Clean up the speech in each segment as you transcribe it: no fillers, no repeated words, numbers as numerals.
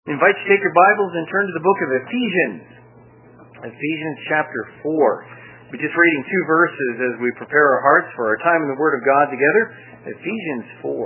I invite you to take your Bibles and turn to the book of Ephesians. Ephesians chapter 4. We're just reading 2 verses as we prepare our hearts for our time in the Word of God together. Ephesians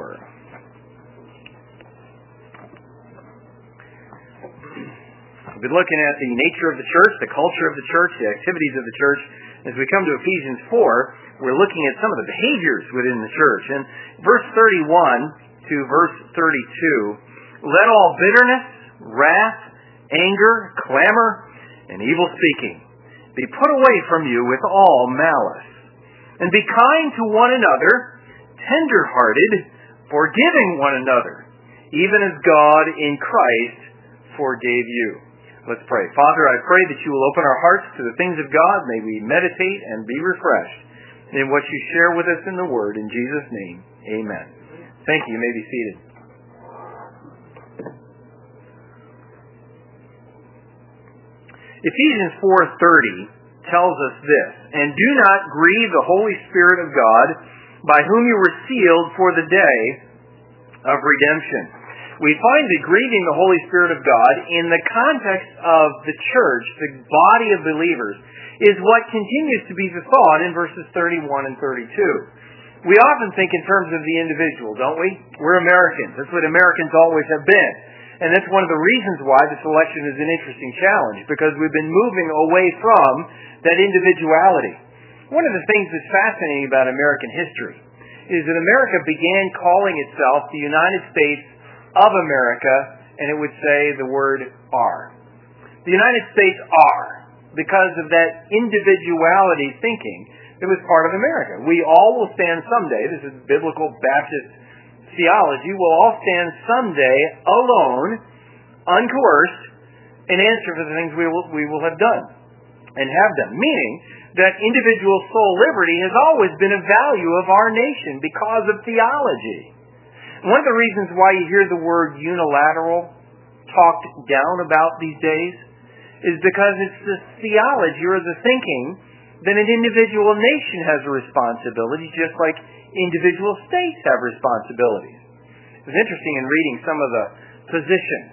4. We've been looking at the nature of the church, the culture of the church, the activities of the church. As we come to Ephesians 4, we're looking at some of the behaviors within the church. And verse 31 to verse 32, let all bitterness, wrath, anger, clamor, and evil speaking be put away from you with all malice. And be kind to one another, tender-hearted, forgiving one another, even as God in Christ forgave you. Let's pray. Father, I pray that you will open our hearts to the things of God. May we meditate and be refreshed in what you share with us in the Word. In Jesus' name, amen. Thank you. You may be seated. Ephesians 4:30 tells us this, and do not grieve the Holy Spirit of God, by whom you were sealed for the day of redemption. We find that grieving the Holy Spirit of God in the context of the church, the body of believers, is what continues to be the thought in verses 31 and 32. We often think in terms of the individual, don't we? We're Americans. That's what Americans always have been. And that's one of the reasons why this election is an interesting challenge, because we've been moving away from that individuality. One of the things that's fascinating about American history is that America began calling itself the United States of America, and it would say the word "are." The United States are, because of that individuality thinking that was part of America. We all will stand someday, this is biblical Baptist theology, will all stand someday alone, uncoerced, and answer for the things we will have done and have done. Meaning that individual soul liberty has always been a value of our nation because of theology. One of the reasons why you hear the word unilateral talked down about these days is because it's the theology or the thinking that an individual nation has a responsibility, just like individual states have responsibilities. It was interesting in reading some of the positions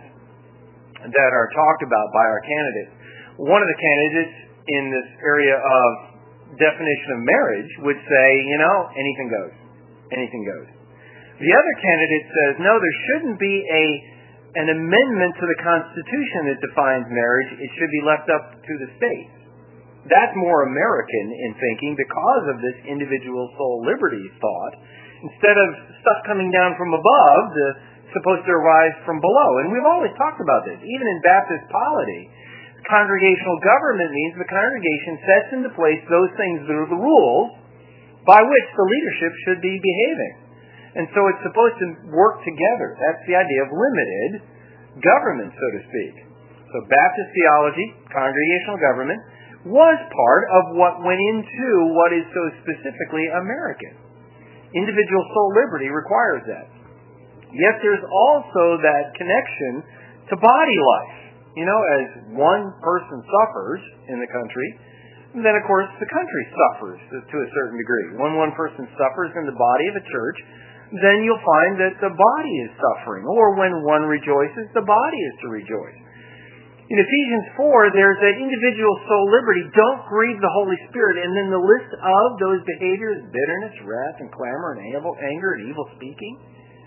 that are talked about by our candidates. One of the candidates in this area of definition of marriage would say, anything goes. Anything goes. The other candidate says, no, there shouldn't be an amendment to the Constitution that defines marriage. It should be left up to the states. That's more American in thinking because of this individual soul liberty thought. Instead of stuff coming down from above, supposed to arise from below. And we've always talked about this. Even in Baptist polity, congregational government means the congregation sets into place those things that are the rules by which the leadership should be behaving. And so it's supposed to work together. That's the idea of limited government, so to speak. So Baptist theology, congregational government, was part of what went into what is so specifically American. Individual soul liberty requires that. Yet there's also that connection to body life. As one person suffers in the country, then of course the country suffers to a certain degree. When one person suffers in the body of a church, then you'll find that the body is suffering. Or when one rejoices, the body is to rejoice. In Ephesians 4, there's that individual soul liberty, don't grieve the Holy Spirit, and then the list of those behaviors, bitterness, wrath, and clamor, and anger, and evil speaking.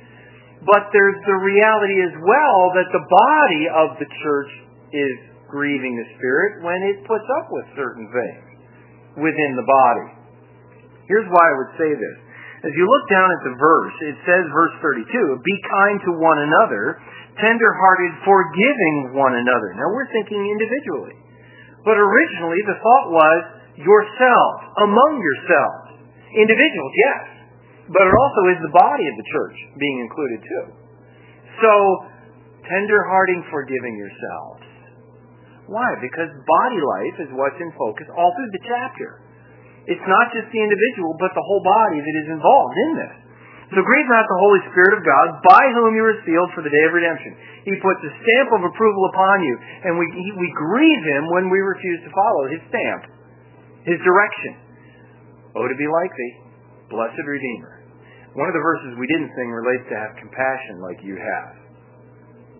But there's the reality as well that the body of the church is grieving the Spirit when it puts up with certain things within the body. Here's why I would say this. As you look down at the verse, it says, verse 32, be kind to one another, tender-hearted, forgiving one another. Now we're thinking individually. But originally the thought was yourselves, among yourselves. Individuals, yes. But it also is the body of the church being included too. So, tender-hearted, forgiving yourselves. Why? Because body life is what's in focus all through the chapter. It's not just the individual, but the whole body that is involved in this. So grieve not the Holy Spirit of God, by whom you are sealed for the day of redemption. He puts a stamp of approval upon you, and we grieve Him when we refuse to follow His stamp, His direction. Oh, to be like Thee, blessed Redeemer. One of the verses we didn't sing relates to have compassion like you have.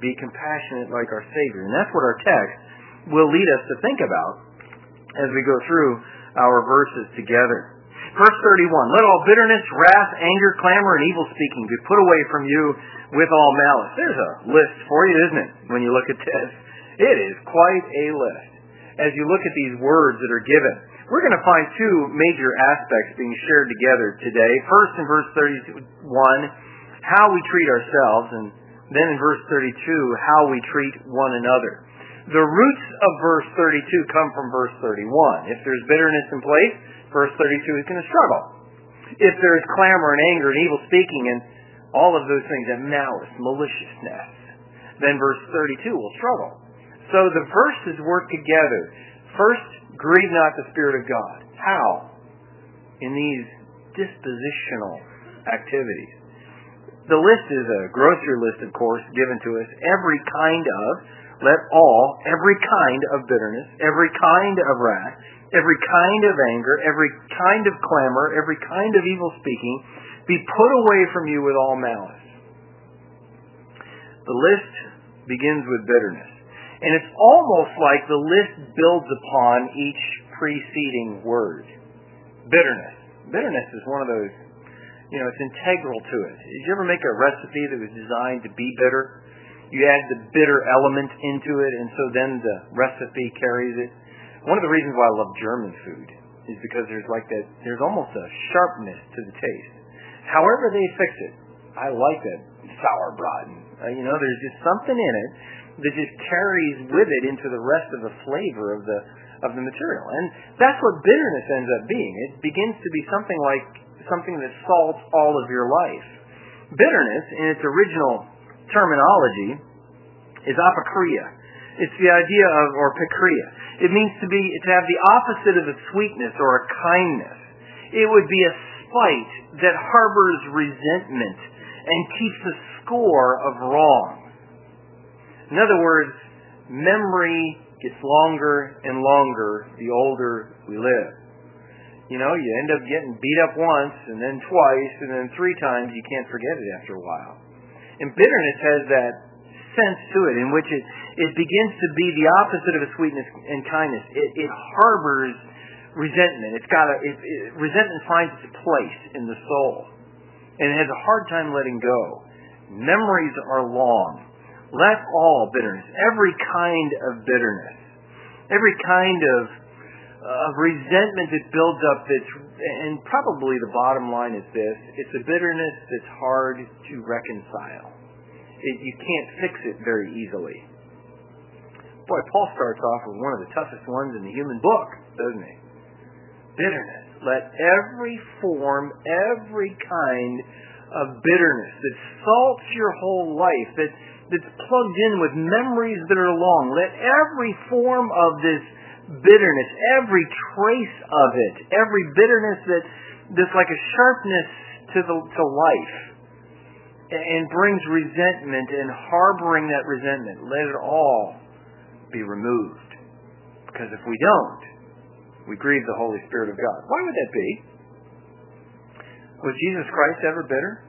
Be compassionate like our Savior. And that's what our text will lead us to think about as we go through our verses together. Verse 31, let all bitterness, wrath, anger, clamor, and evil speaking be put away from you with all malice. There's a list for you, isn't it, when you look at this? It is quite a list. As you look at these words that are given, we're going to find two major aspects being shared together today. First, in verse 31, how we treat ourselves, and then in verse 32, how we treat one another. The roots of verse 32 come from verse 31. If there's bitterness in place, verse 32 is going to struggle. If there's clamor and anger and evil speaking and all of those things, and malice, maliciousness, then verse 32 will struggle. So the verses work together. First, grieve not the Spirit of God. How? In these dispositional activities. The list is a grocery list, of course, given to us. Every kind of, every kind of bitterness, every kind of wrath, every kind of anger, every kind of clamor, every kind of evil speaking, be put away from you with all malice. The list begins with bitterness. And it's almost like the list builds upon each preceding word. Bitterness. Bitterness is one of those, it's integral to it. Did you ever make a recipe that was designed to be bitter? You add the bitter element into it, and so then the recipe carries it. One of the reasons why I love German food is because there's almost a sharpness to the taste. However they fix it, I like that sauerbraten. There's just something in it that just carries with it into the rest of the flavor of the material. And that's what bitterness ends up being. It begins to be something that salts all of your life. Bitterness, in its original terminology, is apokria. It's the idea of, or pikria. It means to have the opposite of a sweetness or a kindness. It would be a spite that harbors resentment and keeps a score of wrongs. In other words, memory gets longer and longer the older we live. You end up getting beat up once, and then twice, and then 3 times. You can't forget it after a while. And bitterness has that sense to it in which it begins to be the opposite of a sweetness and kindness. It harbors resentment. Resentment finds its place in the soul, and it has a hard time letting go. Memories are long. Let all bitterness, every kind of bitterness, every kind of resentment that builds up, and probably the bottom line is this: it's a bitterness that's hard to reconcile. You can't fix it very easily. Boy, Paul starts off with one of the toughest ones in the human book, doesn't he? Bitterness. Let every form, every kind of bitterness that salts your whole life, that's plugged in with memories that are long, let every form of this bitterness, every trace of it, every bitterness that's like a sharpness to life and brings resentment and harboring that resentment, let it all be removed. Because if we don't, we grieve the Holy Spirit of God. Why would that be? Was Jesus Christ ever bitter?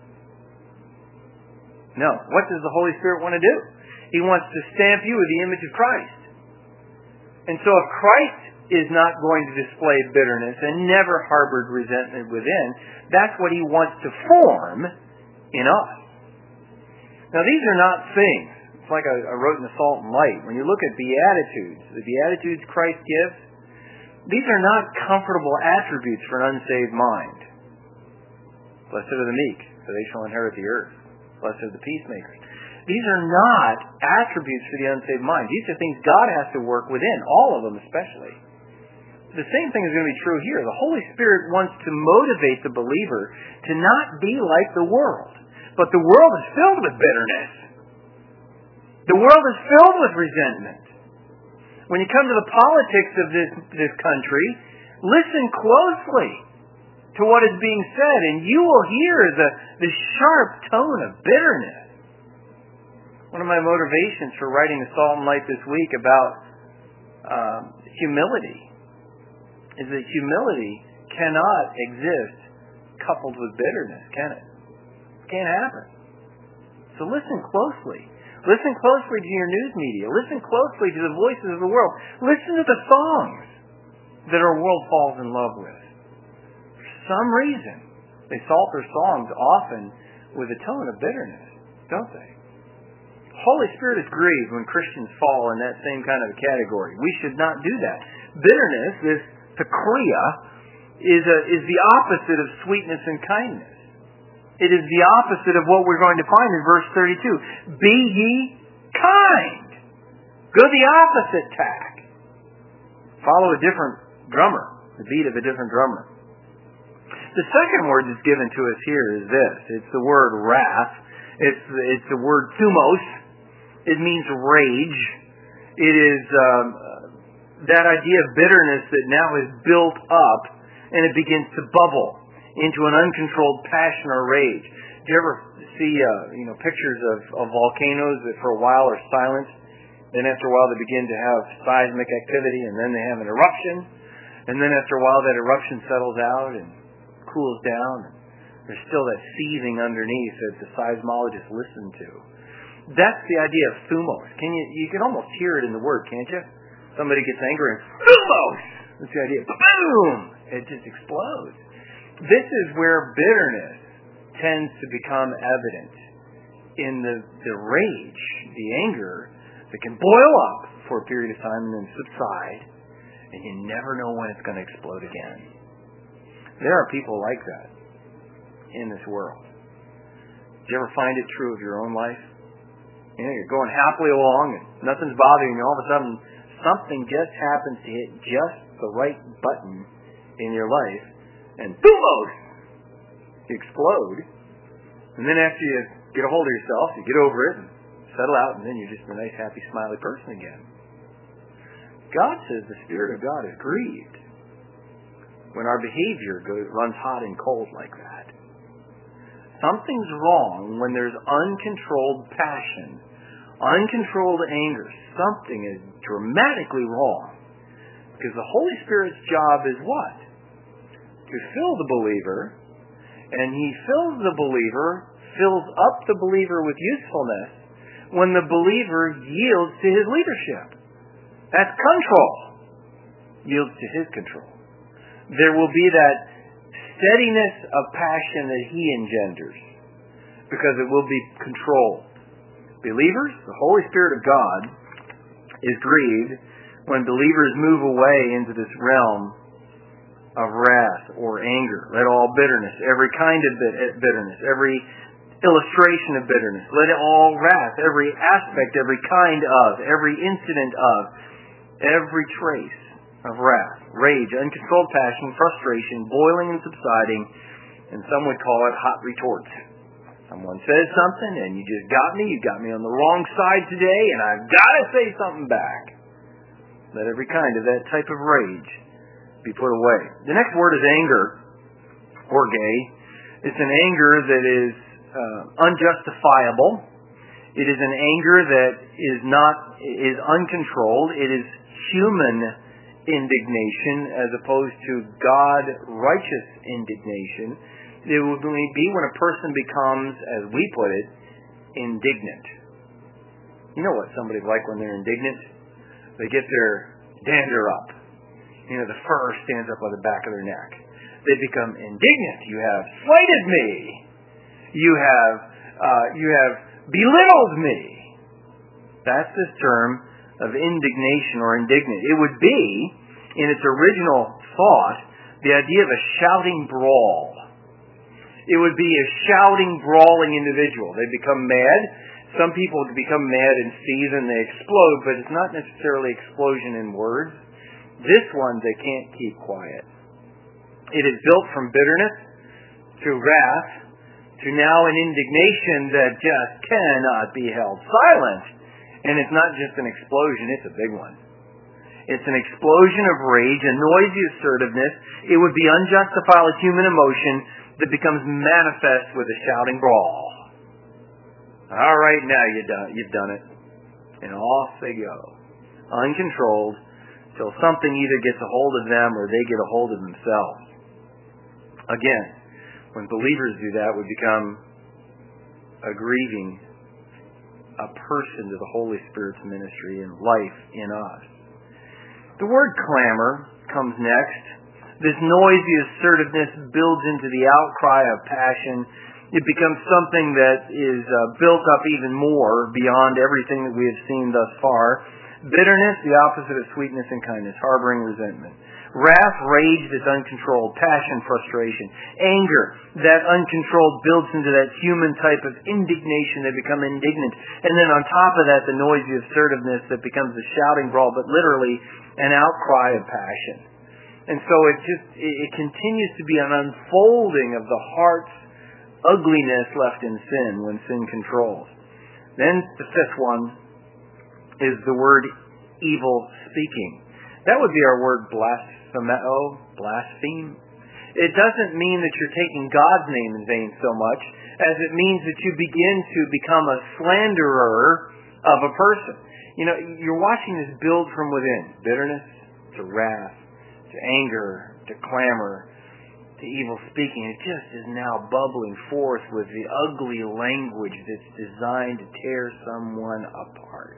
No. What does the Holy Spirit want to do? He wants to stamp you with the image of Christ. And so if Christ is not going to display bitterness and never harbored resentment within, that's what He wants to form in us. Now these are not things. It's like I wrote in the Salt and Light. When you look at Beatitudes, the Beatitudes Christ gives, these are not comfortable attributes for an unsaved mind. Blessed are the meek, for they shall inherit the earth. Blessed are the peacemakers. These are not attributes for the unsaved mind. These are things God has to work within, all of them especially. The same thing is going to be true here. The Holy Spirit wants to motivate the believer to not be like the world. But the world is filled with bitterness. The world is filled with resentment. When you come to the politics of this country, listen closely to what is being said, and you will hear the sharp tone of bitterness. One of my motivations for writing the Salt and Light this week about humility is that humility cannot exist coupled with bitterness, can it? It can't happen. So listen closely. Listen closely to your news media. Listen closely to the voices of the world. Listen to the songs that our world falls in love with. For some reason, they salt their songs often with a tone of bitterness, don't they? The Holy Spirit is grieved when Christians fall in that same kind of a category. We should not do that. Bitterness, this pakria, is the opposite of sweetness and kindness. It is the opposite of what we're going to find in verse 32. Be ye kind. Go the opposite tack. Follow a different drummer, the beat of a different drummer. The second word that's given to us here is this. It's the word wrath. It's the word thumos. It means rage. It is that idea of bitterness that now is built up and it begins to bubble into an uncontrolled passion or rage. Do you ever see pictures of volcanoes that for a while are silent, then after a while they begin to have seismic activity, and then they have an eruption, and then after a while that eruption settles out and cools down, and there's still that seething underneath that the seismologists listen to. That's the idea of thumos. You can almost hear it in the word, can't you? Somebody gets angry and thumos! That's the idea. Boom! It just explodes. This is where bitterness tends to become evident in the rage, the anger that can boil up for a period of time and then subside, and you never know when it's going to explode again. There are people like that in this world. Do you ever find it true of your own life? You're going happily along and nothing's bothering you. All of a sudden, something just happens to hit just the right button in your life, and boom! You explode. And then after you get a hold of yourself, you get over it and settle out, and then you're just a nice, happy, smiley person again. God says the Spirit of God is grieved when our behavior runs hot and cold like that. Something's wrong when there's uncontrolled passion, uncontrolled anger. Something is dramatically wrong. Because the Holy Spirit's job is what? To fill the believer, and He fills up the believer with usefulness when the believer yields to His leadership. That's control. Yields to His control. There will be that steadiness of passion that He engenders, because it will be controlled. Believers, the Holy Spirit of God is grieved when believers move away into this realm of wrath or anger. Let all bitterness, every kind of bitterness, every illustration of bitterness, let all wrath, every aspect, every kind of, every incident of, every trace of wrath, rage, uncontrolled passion, frustration, boiling and subsiding, and some would call it hot retorts. Someone says something and you got me on the wrong side today, and I've got to say something back. Let every kind of that type of rage be put away. The next word is anger, or gay. It's an anger that is unjustifiable. It is an anger that is uncontrolled. It is human indignation as opposed to God-righteous indignation. It would be when a person becomes, as we put it, indignant. You know what somebody's like when they're indignant? They get their dander up. The fur stands up on the back of their neck. They become indignant. You have slighted me. You have belittled me. That's this term of indignation or indignant. It would be, in its original thought, the idea of a shouting brawl. It would be a shouting, brawling individual. They become mad. Some people become mad and seethe and they explode, but it's not necessarily explosion in words. This one, they can't keep quiet. It is built from bitterness to wrath to now an indignation that just cannot be held silent. And it's not just an explosion, it's a big one. It's an explosion of rage, a noisy assertiveness. It would be unjustified human emotion that becomes manifest with a shouting brawl. All right, now you've done it. And off they go. Uncontrolled, till something either gets a hold of them or they get a hold of themselves. Again, when believers do that, we become a grieving a person to the Holy Spirit's ministry and life in us. The word clamor comes next. This noisy assertiveness builds into the outcry of passion. It becomes something that is built up even more beyond everything that we have seen thus far. Bitterness, the opposite of sweetness and kindness. Harboring resentment. Wrath, rage that's uncontrolled. Passion, frustration. Anger, that uncontrolled builds into that human type of indignation that become indignant. And then on top of that, the noisy assertiveness that becomes a shouting brawl, but literally an outcry of passion. And so it continues to be an unfolding of the heart's ugliness left in sin when sin controls. Then the fifth one is the word evil speaking. That would be our word blaspheme. It doesn't mean that you're taking God's name in vain so much as it means that you begin to become a slanderer of a person. You know, you're watching this build from within. Bitterness to wrath to anger to clamor to evil speaking. It just is now bubbling forth with the ugly language that's designed to tear someone apart.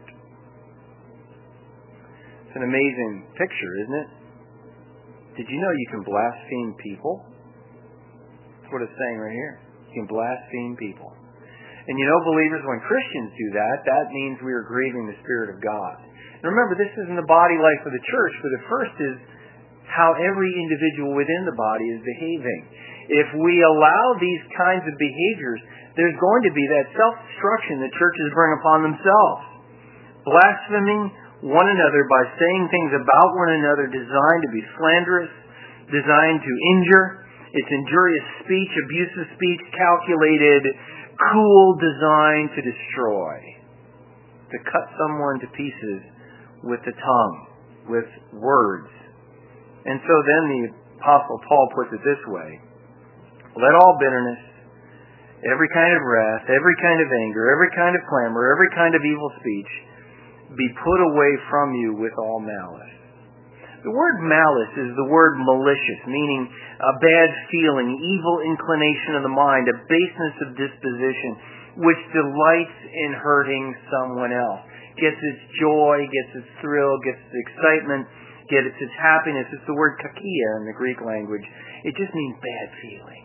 It's an amazing picture, isn't it? Did you know you can blaspheme people? That's what it's saying right here. You can blaspheme people. And you know, believers, when Christians do that, that means we are grieving the Spirit of God. And remember, this isn't the body life of the church, but the first is how every individual within the body is behaving. If we allow these kinds of behaviors, there's going to be that self-destruction that churches bring upon themselves. Blaspheming one another by saying things about one another designed to be slanderous, designed to injure. It's injurious speech, abusive speech, calculated, cool, designed to destroy. To cut someone to pieces with the tongue, with words. And so then the Apostle Paul puts it this way. Let all bitterness, every kind of wrath, every kind of anger, every kind of clamor, every kind of evil speech be put away from you with all malice. The word malice is the word malicious, meaning a bad feeling, evil inclination of the mind, a baseness of disposition, which delights in hurting someone else. Gets its joy, gets its thrill, gets its excitement, gets its happiness. It's the word kakia in the Greek language. It just means bad feeling.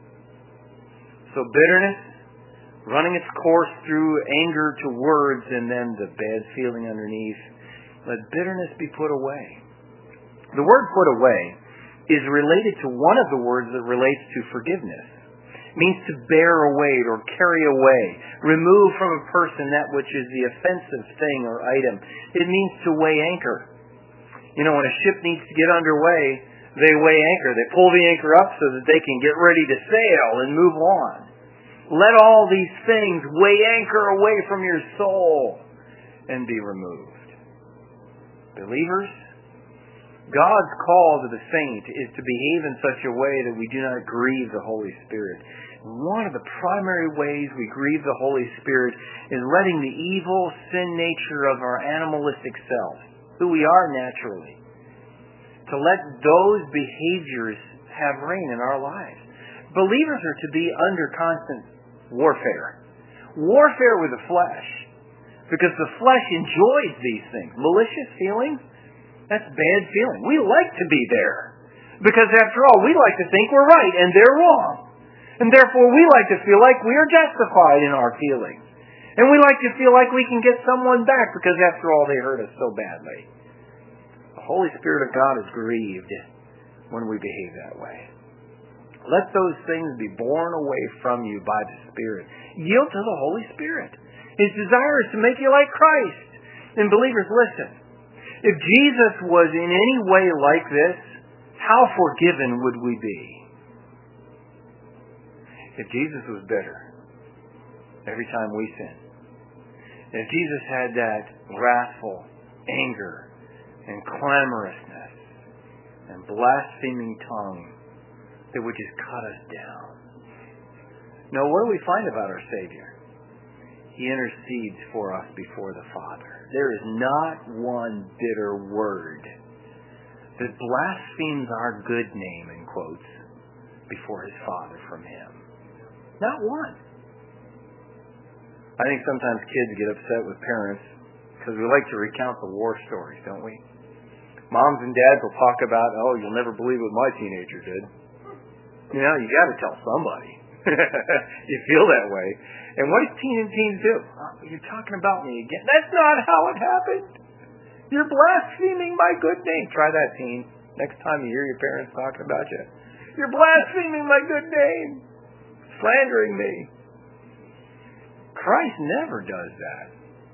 So bitterness, running its course through anger to words and then the bad feeling underneath. Let bitterness be put away. The word put away is related to one of the words that relates to forgiveness. It means to bear away or carry away. Remove from a person that which is the offensive thing or item. It means to weigh anchor. You know, when a ship needs to get underway, they weigh anchor. They pull the anchor up so that they can get ready to sail and move on. Let all these things weigh anchor away from your soul and be removed. Believers, God's call to the saint is to behave in such a way that we do not grieve the Holy Spirit. One of the primary ways we grieve the Holy Spirit is letting the evil sin nature of our animalistic self, who we are naturally, to let those behaviors have reign in our lives. Believers are to be under constant warfare. Warfare with the flesh. Because the flesh enjoys these things. Malicious feelings, that's bad feeling. We like to be there. Because after all, we like to think we're right and they're wrong. And therefore we like to feel like we are justified in our feelings. And we like to feel like we can get someone back because after all they hurt us so badly. The Holy Spirit of God is grieved when we behave that way. Let those things be borne away from you by the Spirit. Yield to the Holy Spirit. His desire is to make you like Christ. And believers, listen. If Jesus was in any way like this, how forgiven would we be? If Jesus was bitter every time we sin. If Jesus had that wrathful anger and clamorousness and blaspheming tongue that would just cut us down. No, what do we find about our Savior? He intercedes for us before the Father. There is not one bitter word that blasphemes our good name, in quotes, before his Father from him. Not one. I think sometimes kids get upset with parents because we like to recount the war stories, don't we? Moms and dads will talk about, oh, you'll never believe what my teenager did. You know, you got to tell somebody. You feel that way. And what does teens do? Oh, you're talking about me again. That's not how it happened. You're blaspheming my good name. Try that, teen. Next time you hear your parents talking about you. You're blaspheming my good name. Slandering me. Christ never does that.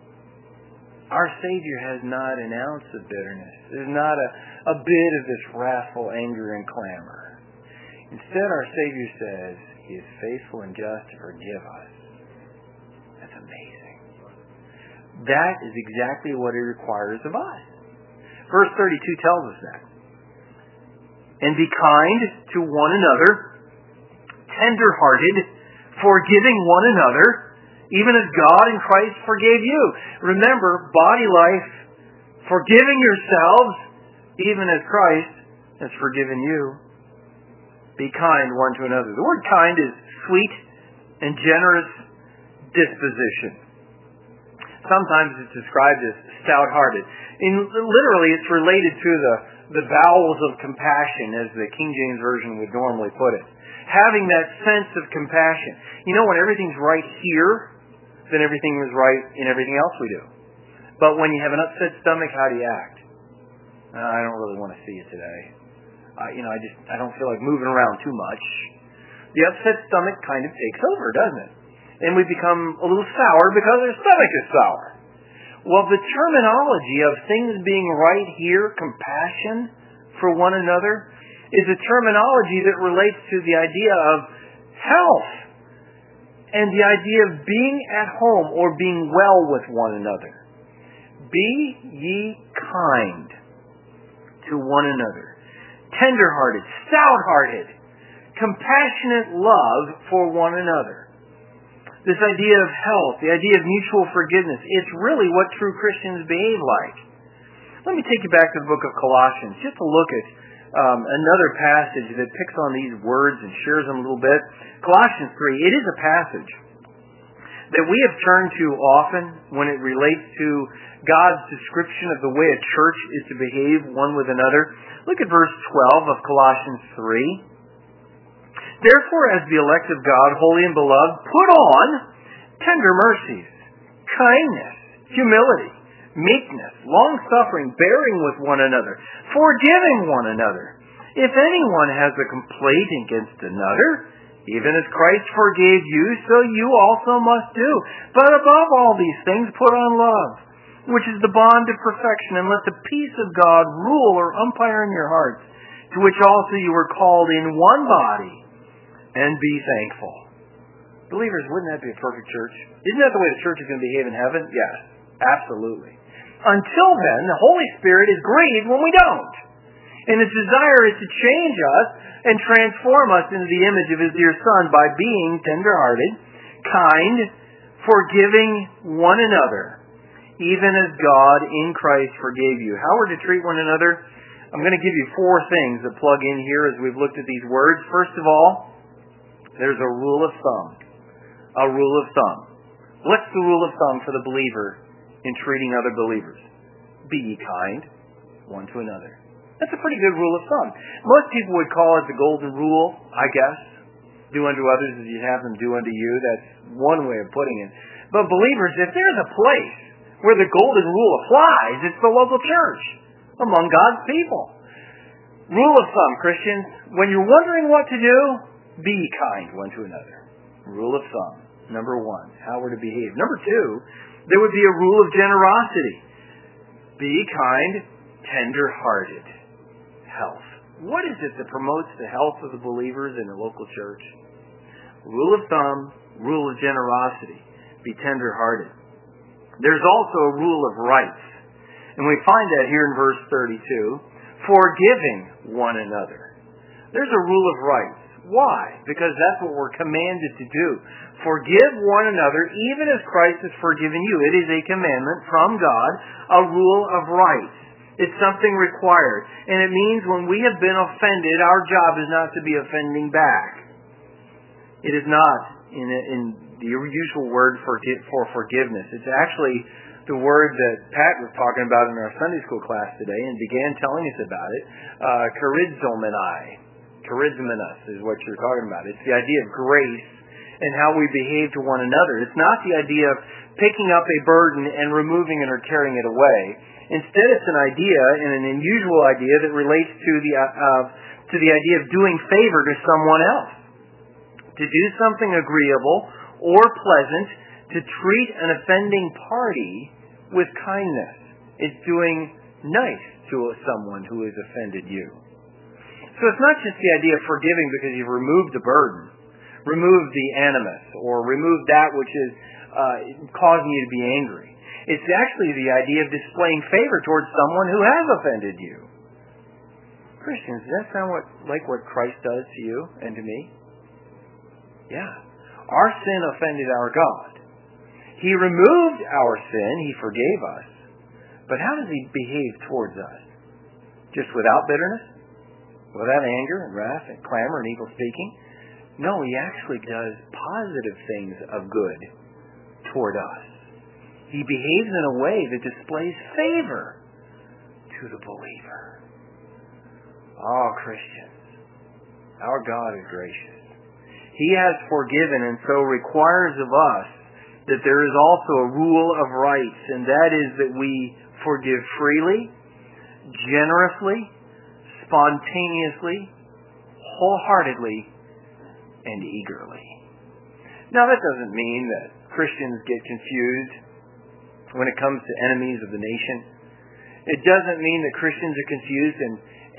Our Savior has not an ounce of bitterness. There's not a bit of this wrathful anger and clamor. Instead, our Savior says, He is faithful and just to forgive us. That's amazing. That is exactly what He requires of us. Verse 32 tells us that. And be kind to one another, tender-hearted, forgiving one another, even as God in Christ forgave you. Remember, body life, forgiving yourselves, even as Christ has forgiven you. Be kind one to another. The word kind is sweet and generous disposition. Sometimes it's described as stout-hearted. Literally, it's related to the bowels of compassion, as the King James Version would normally put it. Having that sense of compassion. You know, when everything's right here, then everything is right in everything else we do. But when you have an upset stomach, how do you act? I don't really want to see you today. I don't feel like moving around too much. The upset stomach kind of takes over, doesn't it? And we become a little sour because our stomach is sour. Well, the terminology of things being right here, compassion for one another, is a terminology that relates to the idea of health and the idea of being at home or being well with one another. Be ye kind to one another, tender-hearted, stout-hearted, compassionate love for one another. This idea of health, the idea of mutual forgiveness, it's really what true Christians behave like. Let me take you back to the book of Colossians, just to look at another passage that picks on these words and shares them a little bit. Colossians 3, it is a passage that we have turned to often when it relates to God's description of the way a church is to behave one with another. Look at verse 12 of Colossians 3. Therefore, as the elect of God, holy and beloved, put on tender mercies, kindness, humility, meekness, long-suffering, bearing with one another, forgiving one another. If anyone has a complaint against another, even as Christ forgave you, so you also must do. But above all these things, put on love, which is the bond of perfection, and let the peace of God rule or umpire in your hearts, to which also you were called in one body, and be thankful. Believers, wouldn't that be a perfect church? Isn't that the way the church is going to behave in heaven? Yes, absolutely. Until then, the Holy Spirit is grieved when we don't. And His desire is to change us and transform us into the image of His dear Son by being tender-hearted, kind, forgiving one another, even as God in Christ forgave you. How we're to treat one another? I'm going to give you 4 things that plug in here as we've looked at these words. First of all, there's a rule of thumb. A rule of thumb. What's the rule of thumb for the believer in treating other believers? Be ye kind one to another. That's a pretty good rule of thumb. Most people would call it the golden rule, I guess. Do unto others as you have them do unto you. That's one way of putting it. But believers, if there's a place where the golden rule applies, it's the local church among God's people. Rule of thumb, Christians, when you're wondering what to do, be kind one to another. Rule of thumb. Number 1, how we're to behave. Number 2, there would be a rule of generosity. Be kind, tender-hearted. Health. What is it that promotes the health of the believers in the local church? Rule of thumb, rule of generosity. Be tender-hearted. There's also a rule of rights. And we find that here in verse 32. Forgiving one another. There's a rule of rights. Why? Because that's what we're commanded to do. Forgive one another even as Christ has forgiven you. It is a commandment from God, a rule of rights. It's something required. And it means when we have been offended, our job is not to be offending back. It is not in the usual word for forgiveness. It's actually the word that Pat was talking about in our Sunday school class today and began telling us about it. Charizomeni. Charizmenos is what you're talking about. It's the idea of grace and how we behave to one another. It's not the idea of picking up a burden and removing it or carrying it away. Instead, it's an idea, and an unusual idea, that relates to the idea of doing favor to someone else. To do something agreeable or pleasant, to treat an offending party with kindness. It's doing nice to someone who has offended you. So it's not just the idea of forgiving because you've removed the burden, removed the animus, or removed that which is causing you to be angry. It's actually the idea of displaying favor towards someone who has offended you. Christians, does that sound like what Christ does to you and to me? Yeah. Our sin offended our God. He removed our sin. He forgave us. But how does He behave towards us? Just without bitterness? Without anger and wrath and clamor and evil speaking? No, He actually does positive things of good toward us. He behaves in a way that displays favor to the believer. Oh, Christians, our God is gracious. He has forgiven and so requires of us that there is also a rule of rights, and that is that we forgive freely, generously, spontaneously, wholeheartedly, and eagerly. Now, that doesn't mean that Christians get confused when it comes to enemies of the nation. It doesn't mean that Christians are confused and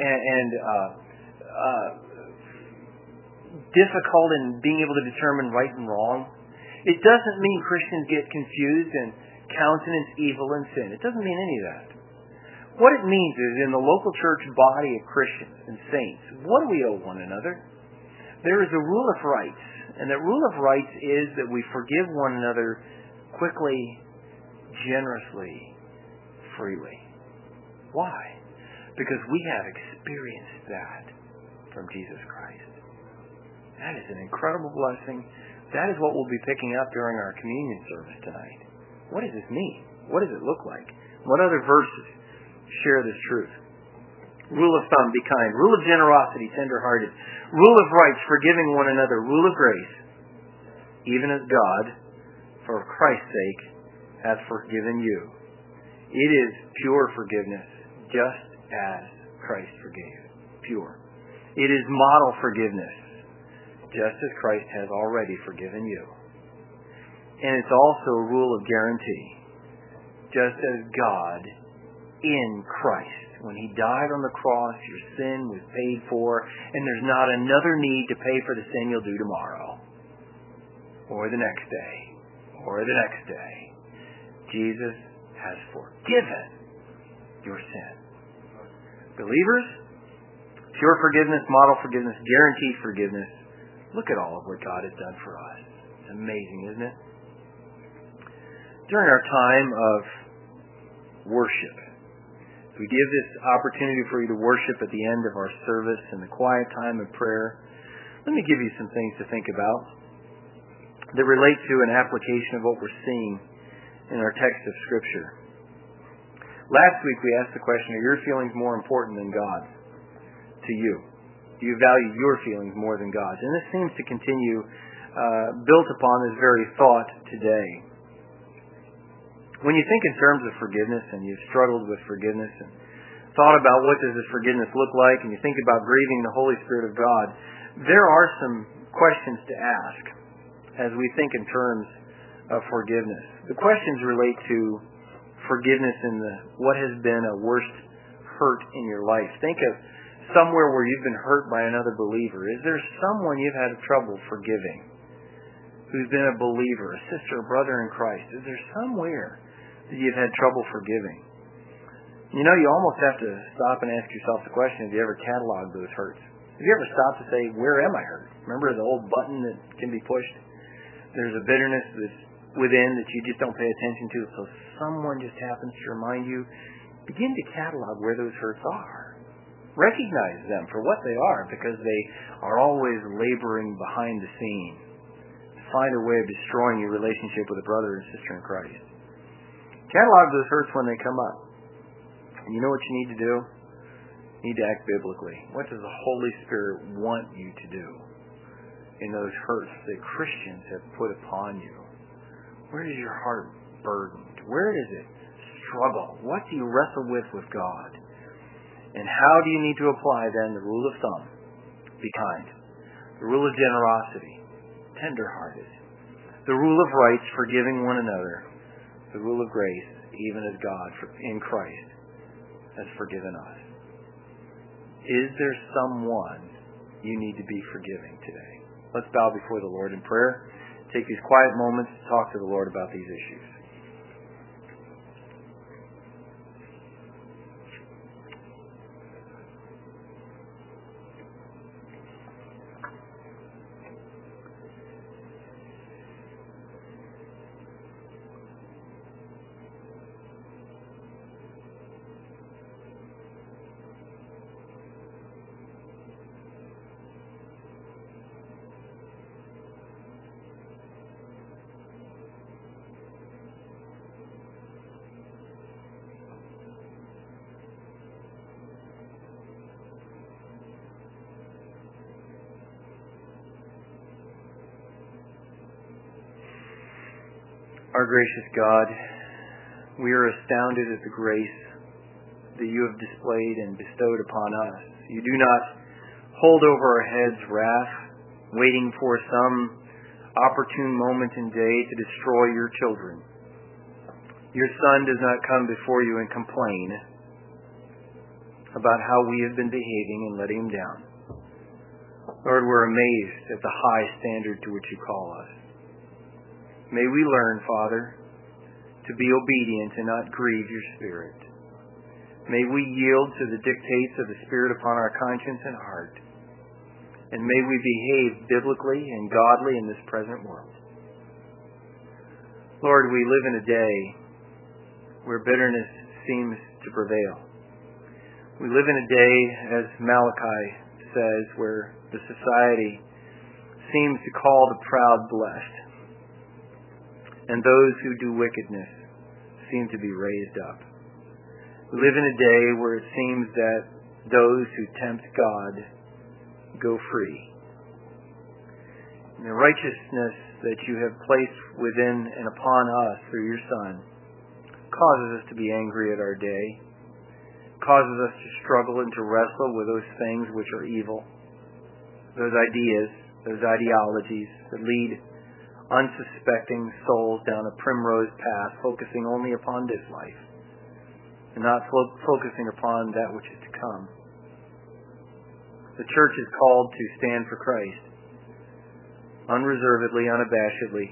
difficult in being able to determine right and wrong. It doesn't mean Christians get confused and countenance evil and sin. It doesn't mean any of that. What it means is, in the local church body of Christians and saints, what do we owe one another? There is a rule of rights, and that rule of rights is that we forgive one another quickly, generously, freely. Why? Because we have experienced that from Jesus Christ. That is an incredible blessing. That is what we'll be picking up during our communion service tonight. What does this mean? What does it look like? What other verses share this truth? Rule of thumb, be kind. Rule of generosity, tender-hearted. Rule of rights, forgiving one another. Rule of grace, even as God, for Christ's sake, hath forgiven you. It is pure forgiveness, just as Christ forgave. Pure. It is model forgiveness, just as Christ has already forgiven you. And it's also a rule of guarantee, just as God in Christ, when He died on the cross, your sin was paid for, and there's not another need to pay for the sin you'll do tomorrow, or the next day, or the next day. Jesus has forgiven your sin. Believers, pure forgiveness, model forgiveness, guaranteed forgiveness. Look at all of what God has done for us. It's amazing, isn't it? During our time of worship, we give this opportunity for you to worship at the end of our service in the quiet time of prayer. Let me give you some things to think about that relate to an application of what we're seeing in our text of Scripture. Last week we asked the question, are your feelings more important than God's to you? Do you value your feelings more than God's? And this seems to continue built upon this very thought today. When you think in terms of forgiveness, and you've struggled with forgiveness and thought about what does this forgiveness look like, and you think about grieving the Holy Spirit of God, there are some questions to ask as we think in terms of forgiveness. The questions relate to forgiveness in what has been a worst hurt in your life. Think of somewhere where you've been hurt by another believer. Is there someone you've had trouble forgiving who's been a believer, a sister or brother in Christ? Is there somewhere that you've had trouble forgiving? You know, you almost have to stop and ask yourself the question, have you ever cataloged those hurts? Have you ever stopped to say, where am I hurt? Remember the old button that can be pushed? There's a bitterness that's within that you just don't pay attention to, so someone just happens to remind you. Begin to catalog where those hurts are. Recognize them for what they are, because they are always laboring behind the scene. find a way of destroying your relationship with a brother and sister in Christ. Catalog those hurts when they come up. And you know what you need to do? You need to act biblically. What does the Holy Spirit want you to do in those hurts that Christians have put upon you? Where is your heart burdened? Where does it struggle? What do you wrestle with God? And how do you need to apply then the rule of thumb? Be kind. The rule of generosity, tender-hearted. The rule of rights, forgiving one another. The rule of grace, even as God in Christ has forgiven us. Is there someone you need to be forgiving today? Let's bow before the Lord in prayer. Take these quiet moments to talk to the Lord about these issues. Our gracious God, we are astounded at the grace that you have displayed and bestowed upon us. You do not hold over our heads wrath, waiting for some opportune moment and day to destroy your children. Your Son does not come before you and complain about how we have been behaving and letting him down. Lord, we're amazed at the high standard to which you call us. May we learn, Father, to be obedient and not grieve your Spirit. May we yield to the dictates of the Spirit upon our conscience and heart. And may we behave biblically and godly in this present world. Lord, we live in a day where bitterness seems to prevail. We live in a day, as Malachi says, where the society seems to call the proud blessed. And those who do wickedness seem to be raised up. We live in a day where it seems that those who tempt God go free. And the righteousness that you have placed within and upon us through your Son causes us to be angry at our day, causes us to struggle and to wrestle with those things which are evil, those ideas, those ideologies that lead unsuspecting souls down a primrose path, focusing only upon this life and not focusing upon that which is to come. The church is called to stand for Christ, unreservedly, unabashedly,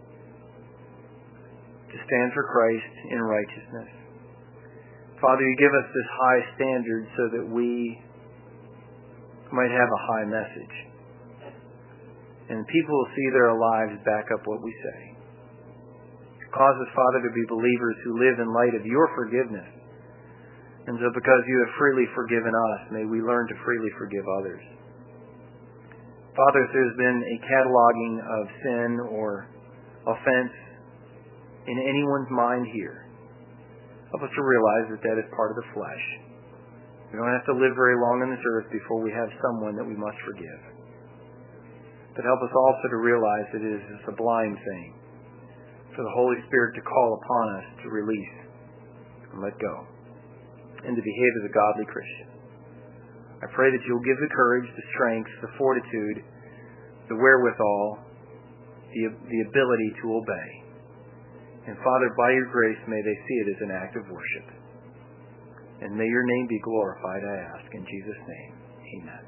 to stand for Christ in righteousness. Father, you give us this high standard so that we might have a high message. And people will see their lives back up what we say. Cause us, Father, to be believers who live in light of your forgiveness. And so because you have freely forgiven us, may we learn to freely forgive others. Father, if there's been a cataloging of sin or offense in anyone's mind here, help us to realize that that is part of the flesh. We don't have to live very long on this earth before we have someone that we must forgive. But help us also to realize that it is a sublime thing for the Holy Spirit to call upon us to release and let go, and to behave as a godly Christian. I pray that you'll give the courage, the strength, the fortitude, the wherewithal, the ability to obey. And Father, by your grace, may they see it as an act of worship. And may your name be glorified, I ask, in Jesus' name. Amen.